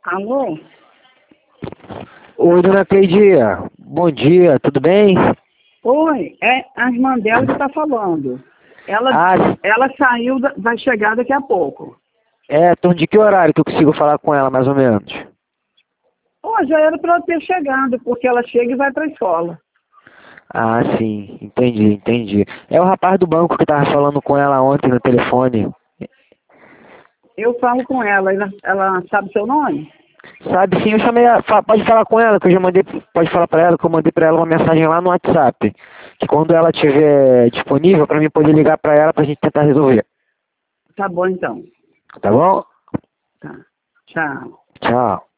Alô? Oi, dona Cleidia. Bom dia, tudo bem? Oi, é a irmã dela que está falando. Ela, Ah, ela saiu, vai chegar daqui a pouco. torno de que horário que eu consigo falar com ela, mais ou menos? Oh, já era para ela ter chegado, porque ela chega e vai para a escola. Ah, sim, entendi. É o rapaz do banco que tava falando com ela ontem no telefone. Eu falo com ela sabe seu nome? Sabe, sim, eu chamei pode falar com ela, que eu já mandei, pode falar pra ela que eu mandei pra ela uma mensagem lá no WhatsApp. Que quando ela estiver disponível, pra mim poder ligar pra ela pra gente tentar resolver. Tá bom então. Tá bom? Tá. Tchau. Tchau.